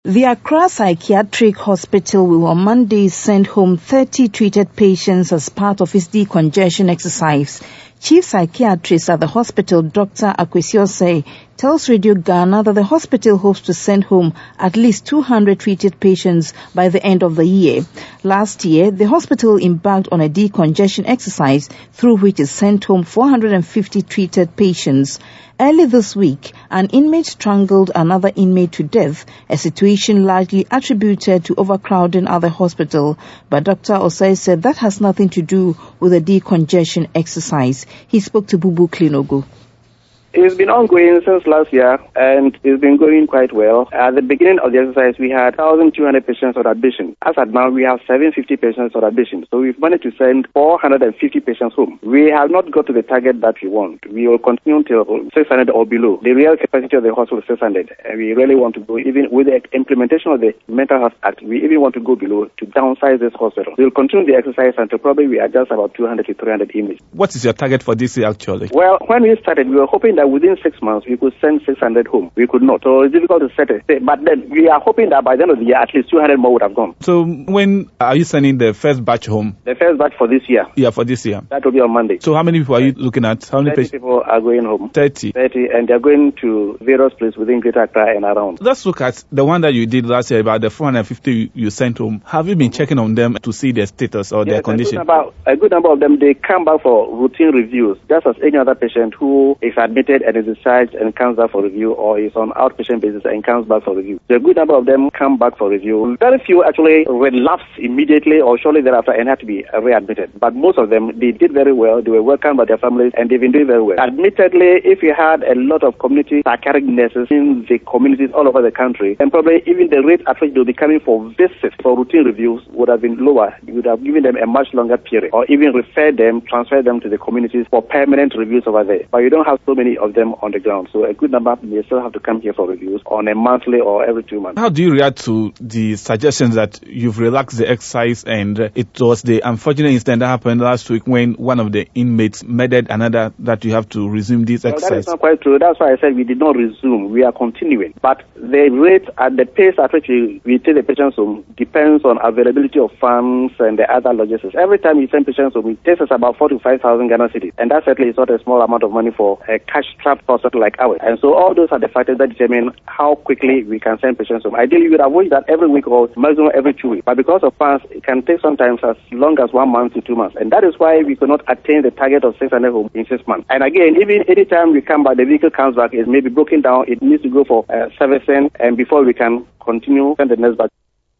The Accra Psychiatric Hospital will on Monday send home 30 treated patients as part of its decongestion exercise. Chief Psychiatrist at the hospital, Dr. Akwesi Osei, tells Radio Ghana that the hospital hopes to send home at least 200 treated patients by the end of the year. Last year, the hospital embarked on a decongestion exercise through which it sent home 450 treated patients. Early this week, an inmate strangled another inmate to death, a situation largely attributed to overcrowding at the hospital. But Dr. Osei said that has nothing to do with the decongestion exercise. He spoke to Bubu Klinogu. It's been ongoing since last year, and it's been going quite well. At the beginning of the exercise, we had 1,200 patients on admission. As at now, we have 750 patients on admission. So we've managed to send 450 patients home. We have not got to the target that we want. We will continue till 600 or below. The real capacity of the hospital is 600. And we really want to go, even with the implementation of the Mental Health Act, we even want to go below to downsize this hospital. We'll continue the exercise until probably we are just about 200 to 300 inmates. What is your target for this year, actually? Well, when we started, we were hoping that within 6 months, we could send 600 home. We could not. So it's difficult to set it. But then we are hoping that by the end of the year, at least 200 more would have gone. So when are you sending the first batch home? The first batch for this year. Yeah, for this year. That will be on Monday. So how many people are you looking at? How many 30 people are going home. 30. 30, and they're going to various places within Greater Accra and around. Let's look at the one that you did last year, about the 450 you sent home. Have you been checking on them to see their status or their condition? A good number of them, they come back for routine reviews, just as any other patient who is admitted and is discharged and comes back for review, or is on outpatient basis and comes back for review. So a good number of them come back for review. Very few actually relapse immediately or shortly thereafter and have to be readmitted. But most of them, they did very well. They were welcomed by their families and they've been doing very well. Admittedly, if you had a lot of community psychiatric nurses in the communities all over the country, then probably even the rate at which they'll be coming for visits, for routine reviews, would have been lower. You would have given them a much longer period, or even referred them, transferred them to the communities for permanent reviews over there. But you don't have so many of them on the ground. So a good number may still have to come here for reviews on a monthly or every 2 months. How do you react to the suggestions that you've relaxed the exercise, and it was the unfortunate incident that happened last week when one of the inmates murdered another, that you have to resume this exercise? That is not quite true. That's why I said we did not resume. We are continuing. But the rate at the pace at which we take the patients home depends on availability of funds and the other logistics. Every time we send patients home, it takes us about 4,000 to 5,000 Ghana cedis. And that certainly is not a small amount of money for a cash-strapped hospital like ours. And so all those are the factors that determine how quickly we can send patients home. Ideally, we would avoid that every week or maximum every 2 weeks. But because of funds, it can take sometimes as long as 1 month to 2 months. And that is why we could not attain the target of 600 home in 6 months. And again, even any time we come back, the vehicle comes back, it may be broken down, it needs to go for servicing, and before we can continue, send the next batch.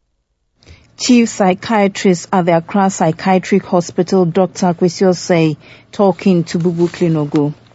Chief Psychiatrist at the Accra Psychiatric Hospital, Dr. Akwesi Osei, talking to Bubu Klinogu.